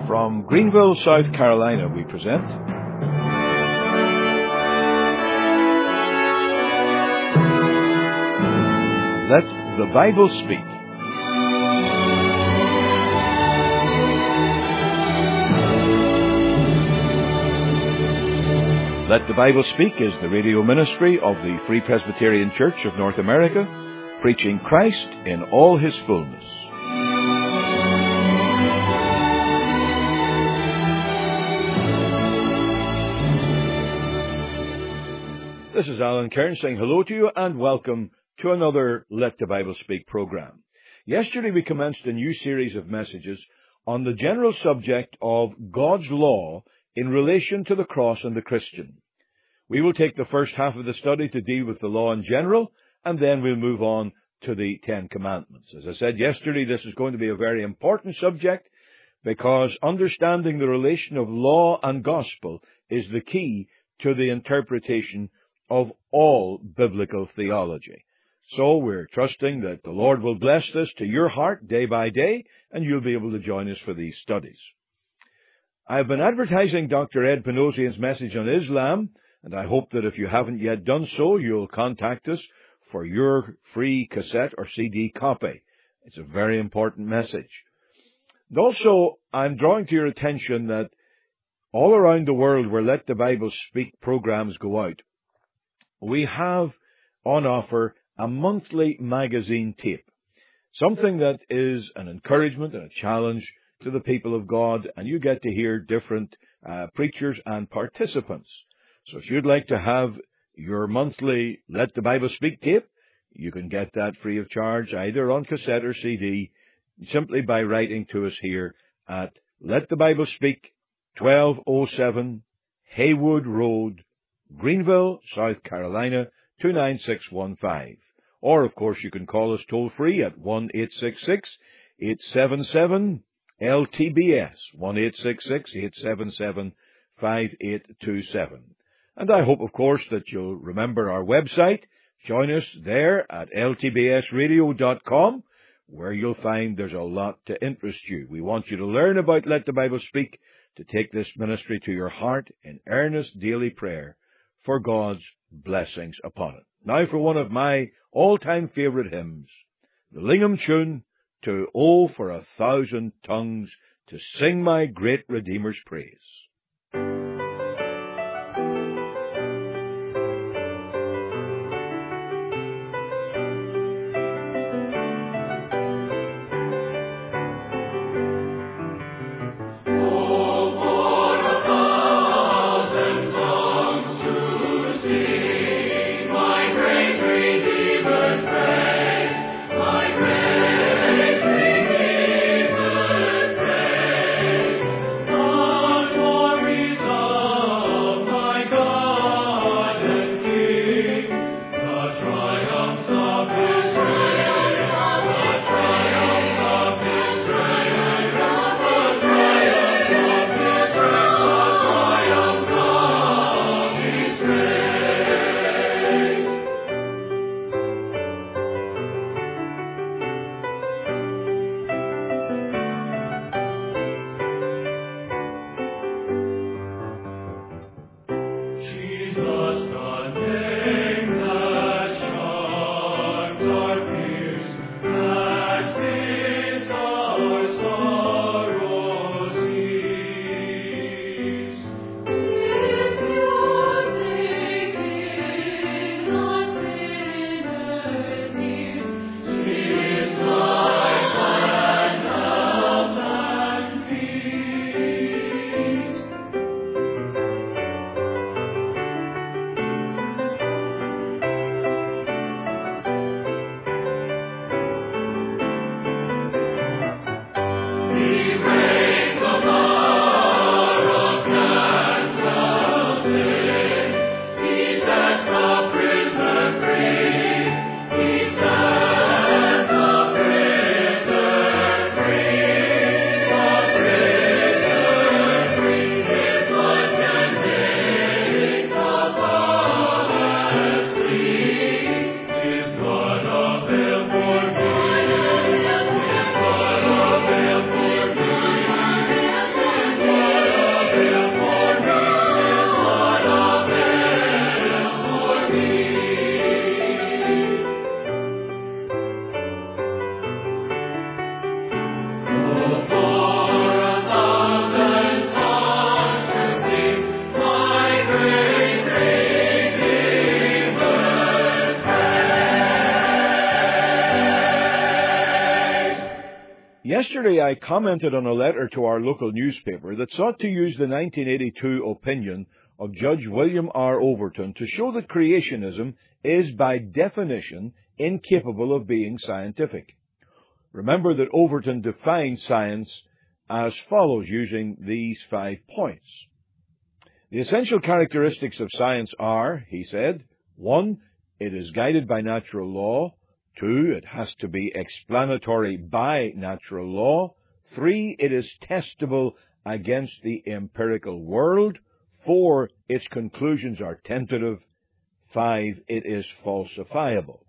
From Greenville, South Carolina, we present Let the Bible Speak. Let the Bible Speak is the radio ministry of the Free Presbyterian Church of North America, preaching Christ in all His fullness. This is Alan Kern saying hello to you and welcome to another Let the Bible Speak program. Yesterday we commenced a new series of messages on the general subject of God's law in relation to the cross and the Christian. We will take the first half of the study to deal with the law in general, and then we'll move on to the Ten Commandments. As I said yesterday, this is going to be a very important subject because understanding the relation of law and gospel is the key to the interpretation of all biblical theology. So we're trusting that the Lord will bless this to your heart day by day, and you'll be able to join us for these studies. I've been advertising Dr. Ed Panosian's message on Islam, and I hope that if you haven't yet done so, you'll contact us for your free cassette or CD copy. It's a very important message. And also, I'm drawing to your attention that all around the world where Let the Bible Speak programs go out, we have on offer a monthly magazine tape, something that is an encouragement and a challenge to the people of God, and you get to hear different preachers and participants. So if you'd like to have your monthly Let the Bible Speak tape, you can get that free of charge either on cassette or CD simply by writing to us here at Let the Bible Speak, 1207 Haywood Road, Greenville, South Carolina, 29615. Or, of course, you can call us toll-free at 1-866-877-LTBS, 1-866-877-5827. And I hope, of course, that you'll remember our website. Join us there at ltbsradio.com, where you'll find there's a lot to interest you. We want you to learn about Let the Bible Speak, to take this ministry to your heart in earnest daily prayer for God's blessings upon it. Now for one of my all-time favorite hymns, the Lingham tune to "Oh, for 1,000 tongues to sing my great Redeemer's praise." Lord, Yesterday I commented on a letter to our local newspaper that sought to use the 1982 opinion of Judge William R. Overton to show that creationism is by definition incapable of being scientific. Remember that Overton defined science as follows, using these 5 points. The essential characteristics of science are, he said, 1, it is guided by natural law. 2, it has to be explanatory by natural law. 3, it is testable against the empirical world. 4, its conclusions are tentative. 5, it is falsifiable.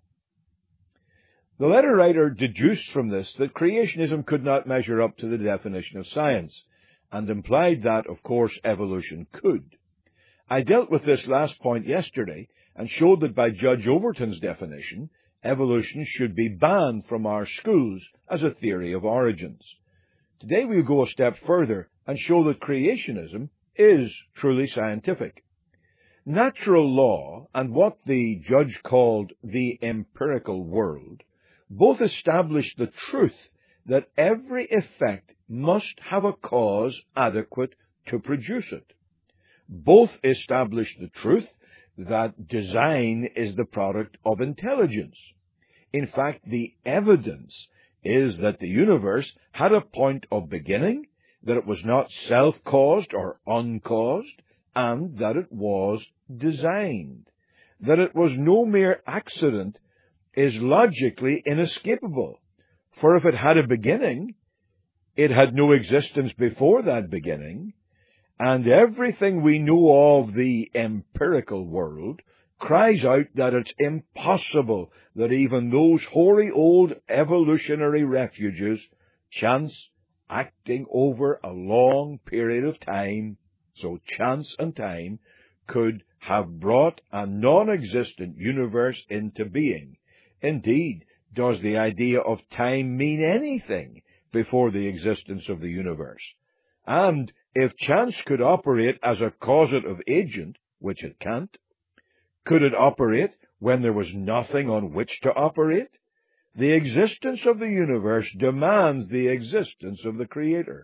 The letter writer deduced from this that creationism could not measure up to the definition of science, and implied that, of course, evolution could. I dealt with this last point yesterday, and showed that by Judge Overton's definition, evolution should be banned from our schools as a theory of origins. Today we'll go a step further and show that creationism is truly scientific. Natural law and what the judge called the empirical world both establish the truth that every effect must have a cause adequate to produce it. Both establish the truth that design is the product of intelligence. In fact, the evidence is that the universe had a point of beginning, that it was not self-caused or uncaused, and that it was designed. That it was no mere accident is logically inescapable, for if it had a beginning, it had no existence before that beginning, and everything we know of the empirical world cries out that it's impossible that even those hoary old evolutionary refuges, chance acting over a long period of time, so chance and time, could have brought a non-existent universe into being. Indeed, does the idea of time mean anything before the existence of the universe? And if chance could operate as a causative agent, which it can't, could it operate when there was nothing on which to operate? The existence of the universe demands the existence of the Creator.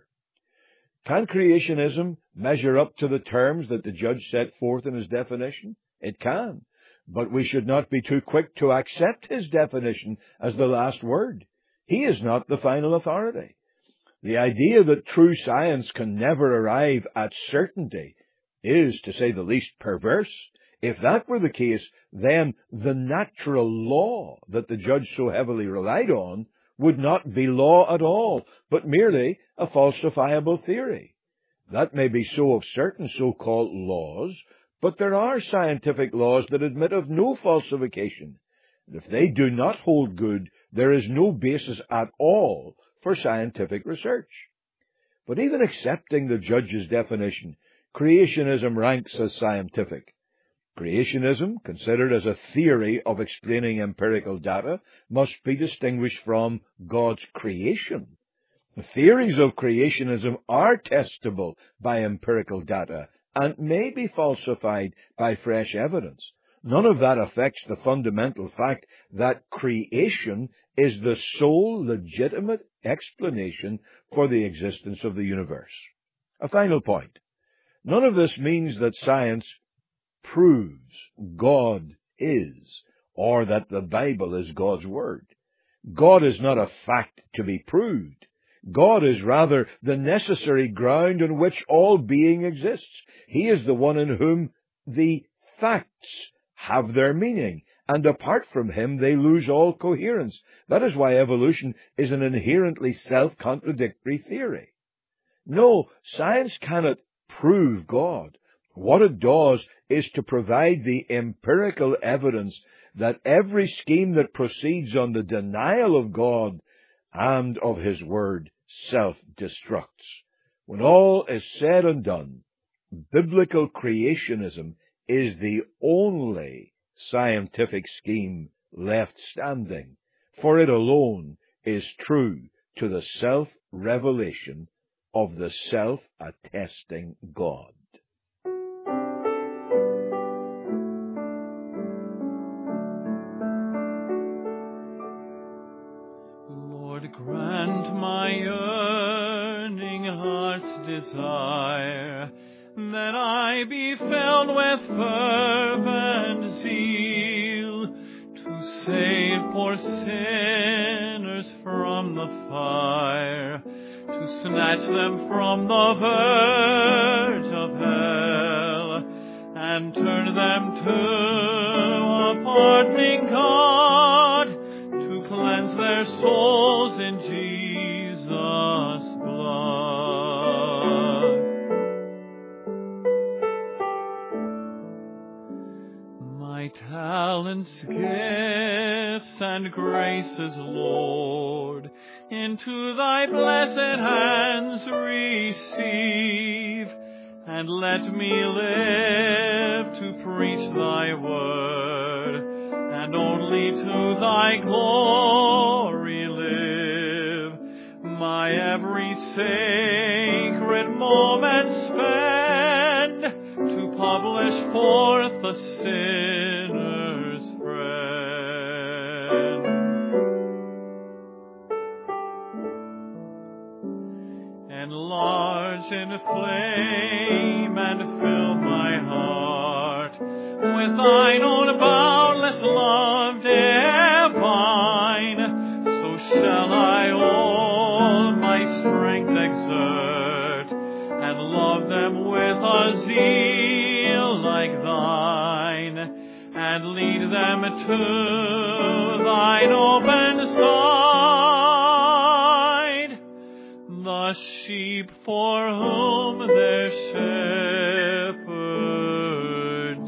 Can creationism measure up to the terms that the judge set forth in his definition? It can, but we should not be too quick to accept his definition as the last word. He is not the final authority. The idea that true science can never arrive at certainty is, to say the least, perverse. If that were the case, then the natural law that the judge so heavily relied on would not be law at all, but merely a falsifiable theory. That may be so of certain so-called laws, but there are scientific laws that admit of no falsification. And if they do not hold good, there is no basis at all for scientific research. But even accepting the judge's definition, creationism ranks as scientific. Creationism, considered as a theory of explaining empirical data, must be distinguished from God's creation. The theories of creationism are testable by empirical data and may be falsified by fresh evidence. None of that affects the fundamental fact that creation is the sole legitimate explanation for the existence of the universe. A final point. None of this means that science proves God is, or that the Bible is God's Word. God is not a fact to be proved. God is rather the necessary ground on which all being exists. He is the one in whom the facts have their meaning, and apart from him they lose all coherence. That is why evolution is an inherently self-contradictory theory. No, science cannot prove God. What it does is to provide the empirical evidence that every scheme that proceeds on the denial of God and of His Word self-destructs. When all is said and done, biblical creationism is the only scientific scheme left standing, for it alone is true to the self-revelation of the self-attesting God. Lord, grant my desire, that I be filled with fervent zeal, to save poor sinners from the fire, to snatch them from the verge of hell, and turn them to a pardoning God, to cleanse their souls in Jesus' blood. My talents, gifts, and graces, Lord, into thy blessed hands receive, and let me live to preach thy word, and only to thy glory live. My every sacred moment spend, to publish forth the sinner's friend. Enlarge, inflame, and fill my heart with thine own boundless love divine. So shall I all my strength exert, and love them with a zeal like thine, and lead them to thine open side, the sheep for whom their shepherd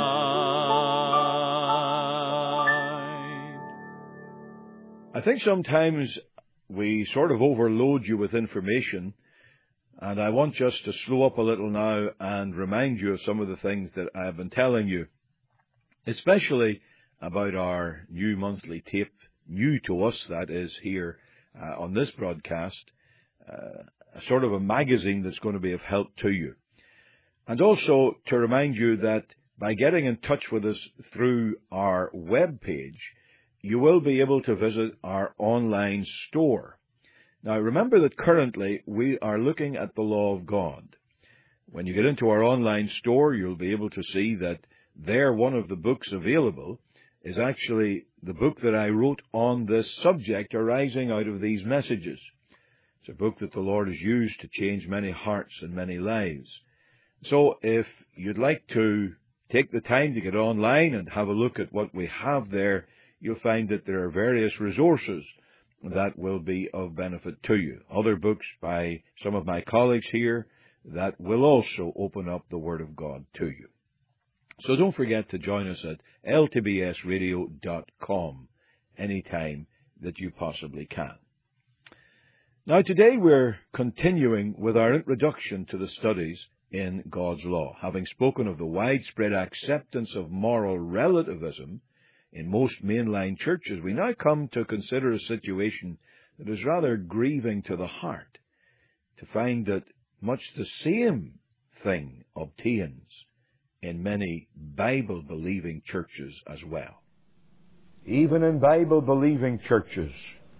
died. I think sometimes we sort of overload you with information, and I want just to slow up a little now and remind you of some of the things that I have been telling you, especially about our new monthly tape, new to us, that is, here on this broadcast, sort of a magazine that's going to be of help to you. And also to remind you that by getting in touch with us through our web page, you will be able to visit our online store. Now, remember that currently we are looking at the law of God. When you get into our online store, you'll be able to see that there one of the books available is actually the book that I wrote on this subject arising out of these messages. It's a book that the Lord has used to change many hearts and many lives. So if you'd like to take the time to get online and have a look at what we have there, you'll find that there are various resources that will be of benefit to you. Other books by some of my colleagues here that will also open up the Word of God to you. So don't forget to join us at ltbsradio.com anytime that you possibly can. Now today we're continuing with our introduction to the studies in God's law. Having spoken of the widespread acceptance of moral relativism in most mainline churches, we now come to consider a situation that is rather grieving to the heart, to find that much the same thing obtains in many Bible-believing churches as well. Even in Bible-believing churches.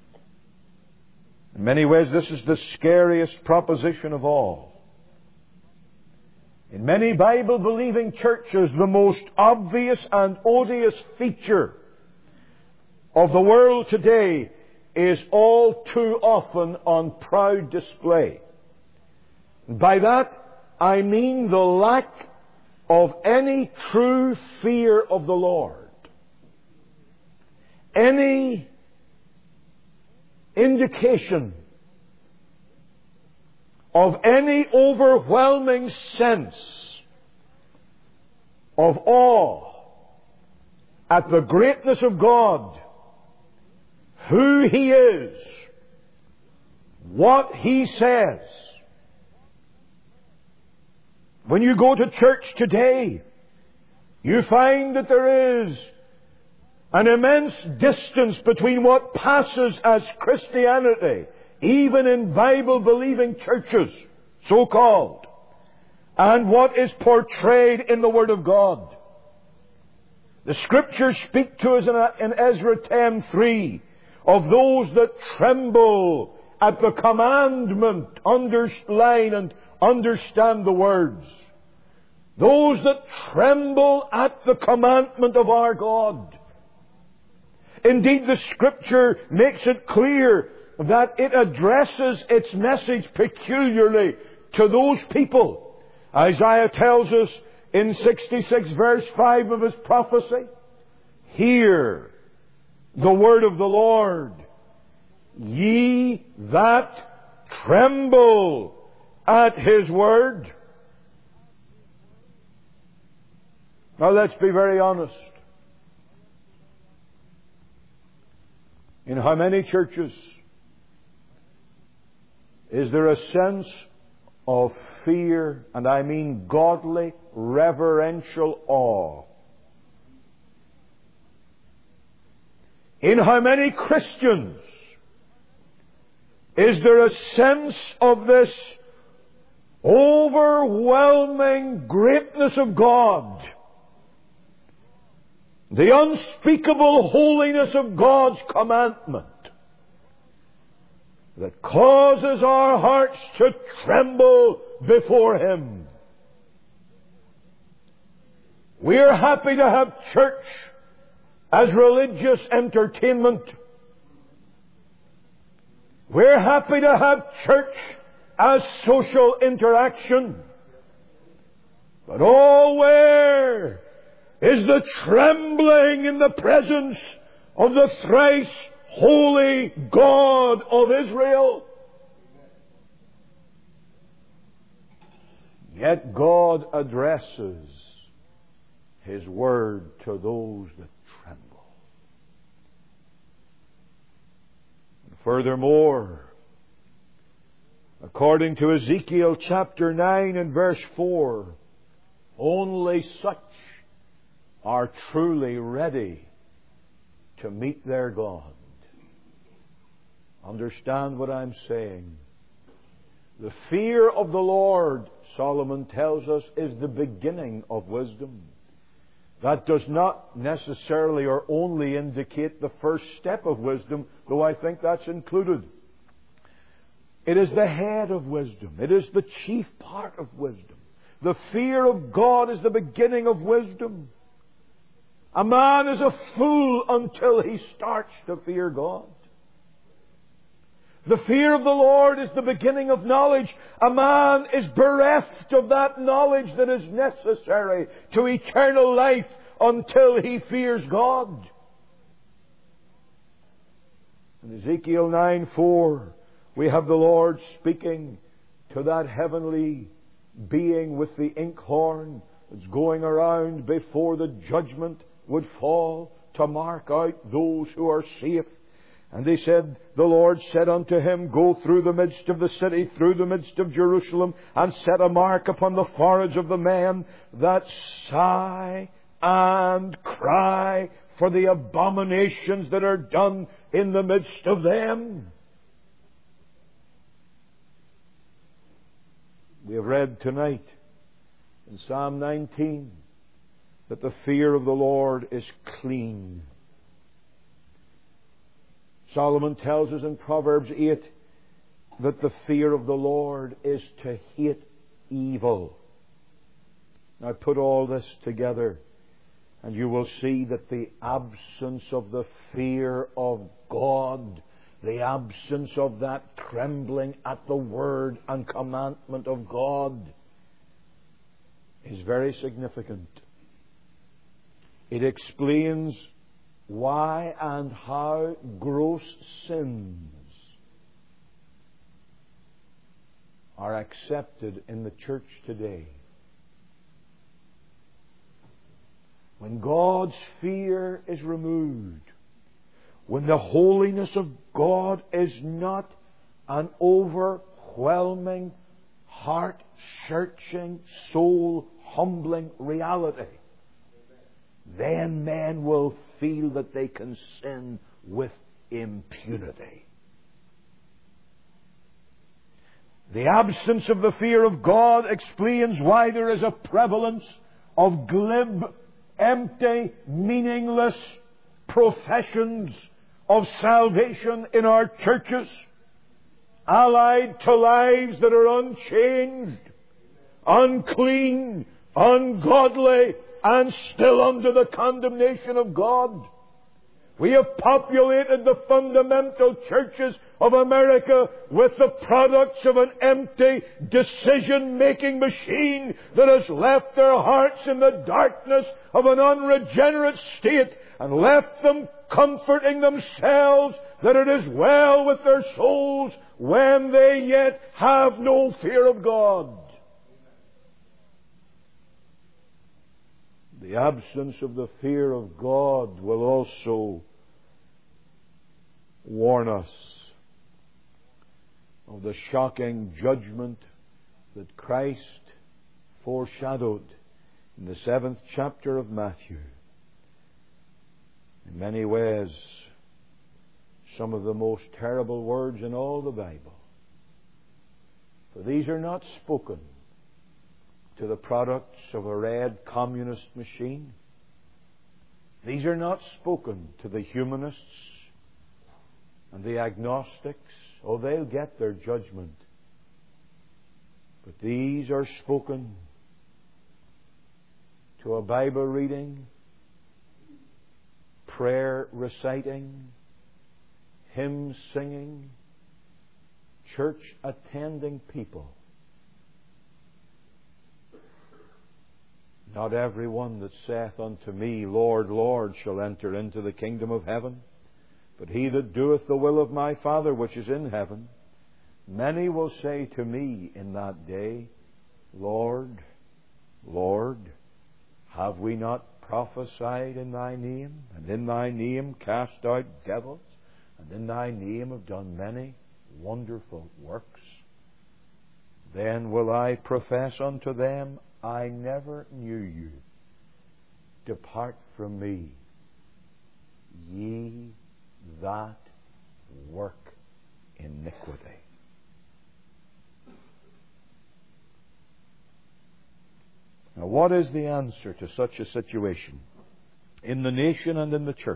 In many ways, this is the scariest proposition of all. In many Bible-believing churches, the most obvious and odious feature of the world today is all too often on proud display. By that, I mean the lack of any true fear of the Lord. Any indication of any overwhelming sense of awe at the greatness of God, who He is, what He says. When you go to church today, you find that there is an immense distance between what passes as Christianity, even in Bible-believing churches, so-called, and what is portrayed in the Word of God. The Scriptures speak to us in Ezra 10:3 of those that tremble at the commandment, underline and understand the words. Those that tremble at the commandment of our God. Indeed, the Scripture makes it clear that it addresses its message peculiarly to those people. Isaiah tells us in 66 verse 5 of his prophecy, "Hear the word of the Lord, ye that tremble at His word." Now let's be very honest. In how many churches is there a sense of fear, and I mean godly, reverential awe? In how many Christians is there a sense of this overwhelming greatness of God, the unspeakable holiness of God's commandment, that causes our hearts to tremble before Him? We're happy to have church as religious entertainment. We're happy to have church as social interaction. But oh, where is the trembling in the presence of the thrice holy God of Israel? Yet God addresses His word to those that tremble. And furthermore, according to Ezekiel chapter 9 and verse 4, only such are truly ready to meet their God. Understand what I'm saying. The fear of the Lord, Solomon tells us, is the beginning of wisdom. That does not necessarily or only indicate the first step of wisdom, though I think that's included. It is the head of wisdom. It is the chief part of wisdom. The fear of God is the beginning of wisdom. A man is a fool until he starts to fear God. The fear of the Lord is the beginning of knowledge. A man is bereft of that knowledge that is necessary to eternal life until he fears God. In Ezekiel 9:4, we have the Lord speaking to that heavenly being with the inkhorn that's going around before the judgment would fall to mark out those who are safe. And he said, the Lord said unto him, Go through the midst of the city, through the midst of Jerusalem, and set a mark upon the foreheads of the men that sigh and cry for the abominations that are done in the midst of them. We have read tonight in Psalm 19 that the fear of the Lord is clean. Solomon tells us in Proverbs 8 that the fear of the Lord is to hate evil. Now put all this together and you will see that the absence of the fear of God, the absence of that trembling at the word and commandment of God, is very significant. It explains why and how gross sins are accepted in the church today. When God's fear is removed, when the holiness of God is not an overwhelming, heart-searching, soul-humbling reality, then men will feel that they can sin with impunity. The absence of the fear of God explains why there is a prevalence of glib, empty, meaningless professions of salvation in our churches. allied to lives that are unchanged, unclean, ungodly, and still under the condemnation of God. We have populated the fundamental churches of America with the products of an empty decision-making machine that has left their hearts in the darkness of an unregenerate state and left them comforting themselves that it is well with their souls when they yet have no fear of God. The absence of the fear of God will also warn us of the shocking judgment that Christ foreshadowed in the 7th chapter of Matthew. In many ways, some of the most terrible words in all the Bible. For these are not spoken to the products of a red communist machine. These are not spoken to the humanists and the agnostics. Oh, they'll get their judgment. But these are spoken to a Bible reading, prayer reciting, hymn singing, church attending people. Not every one that saith unto me, Lord, Lord, shall enter into the kingdom of heaven, but he that doeth the will of my Father which is in heaven. Many will say to me in that day, Lord, Lord, have we not prophesied in thy name, and in thy name cast out devils, and in thy name have done many wonderful works? Then will I profess unto them, I never knew you. Depart from me, ye that work iniquity. Now, what is the answer to such a situation in the nation and in the church?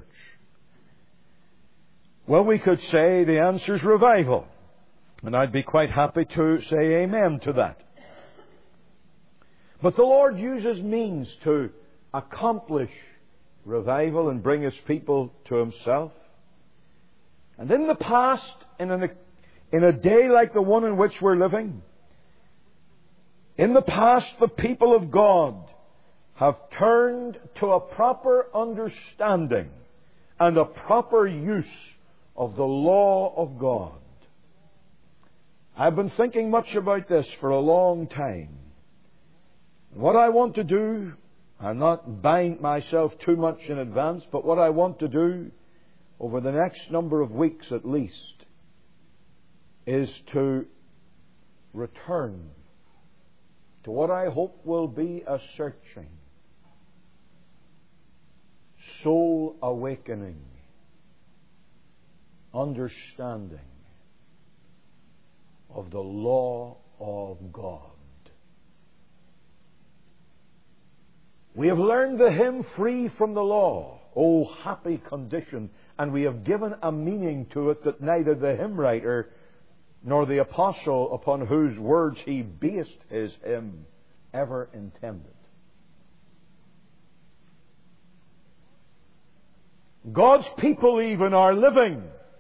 Well, we could say the answer is revival. And I'd be quite happy to say amen to that. But the Lord uses means to accomplish revival and bring His people to Himself. And in the past, in a day like the one in which we're living, in the past the people of God have turned to a proper understanding and a proper use of the law of God. I've been thinking much about this for a long time. What I want to do, I'll not bind myself too much in advance, but what I want to do over the next number of weeks at least is to return to what I hope will be a searching, soul awakening understanding of the law of God. We have learned the hymn, Free from the Law. Oh, happy condition. And we have given a meaning to it that neither the hymn writer nor the apostle upon whose words he based his hymn ever intended. God's people even are living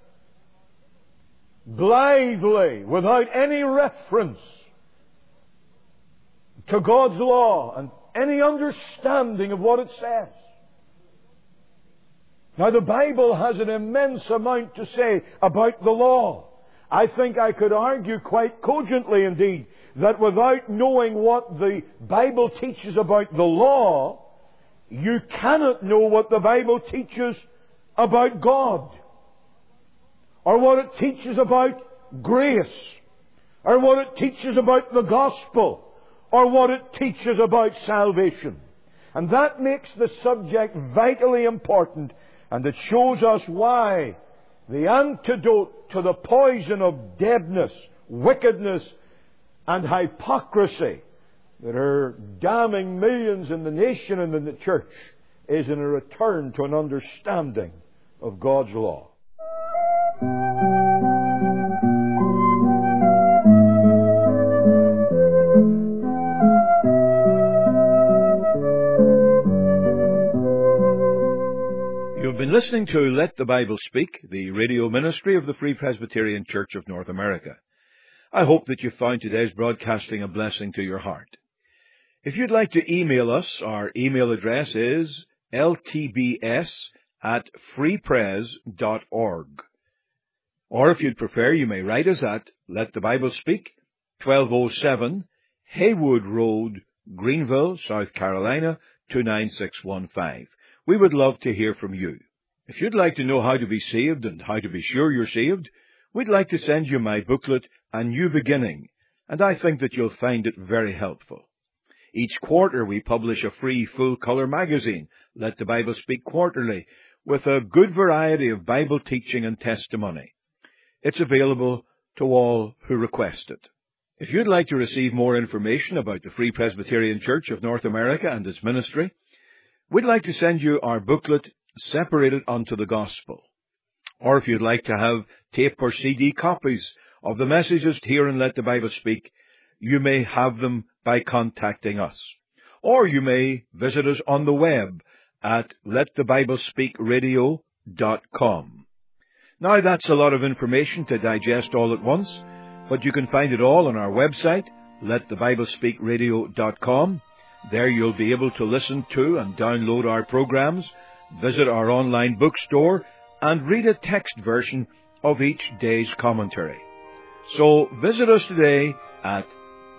blithely, without any reference to God's law and any understanding of what it says. Now, the Bible has an immense amount to say about the law. I think I could argue quite cogently indeed that without knowing what the Bible teaches about the law, you cannot know what the Bible teaches about God, or what it teaches about grace, or what it teaches about the gospel, or what it teaches about salvation. And that makes the subject vitally important, and it shows us why the antidote to the poison of deadness, wickedness, and hypocrisy that are damning millions in the nation and in the church is in a return to an understanding of God's law. listening to Let the Bible Speak, the radio ministry of the Free Presbyterian Church of North America. I hope that you found today's broadcasting a blessing to your heart. If you'd like to email us, our email address is ltbs@freepres.org. Or if you'd prefer, you may write us at Let the Bible Speak, 1207 Haywood Road, Greenville, South Carolina, 29615. We would love to hear from you. If you'd like to know how to be saved and how to be sure you're saved, we'd like to send you my booklet, A New Beginning, and I think that you'll find it very helpful. Each quarter we publish a free full-color magazine, Let the Bible Speak Quarterly, with a good variety of Bible teaching and testimony. It's available to all who request it. If you'd like to receive more information about the Free Presbyterian Church of North America and its ministry, we'd like to send you our booklet, Separated Unto the Gospel. Or if you'd like to have tape or CD copies of the messages here in Let the Bible Speak, you may have them by contacting us. Or you may visit us on the web at letthebiblespeakradio.com. Now that's a lot of information to digest all at once, but you can find it all on our website, letthebiblespeakradio.com. There you'll be able to listen to and download our programs, visit our online bookstore, and read a text version of each day's commentary. So visit us today at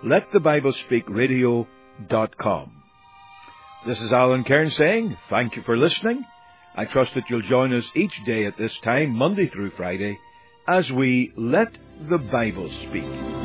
letthebiblespeakradio.com. This is Alan Cairns saying thank you for listening. I trust that you'll join us each day at this time, Monday through Friday, as we Let the Bible Speak.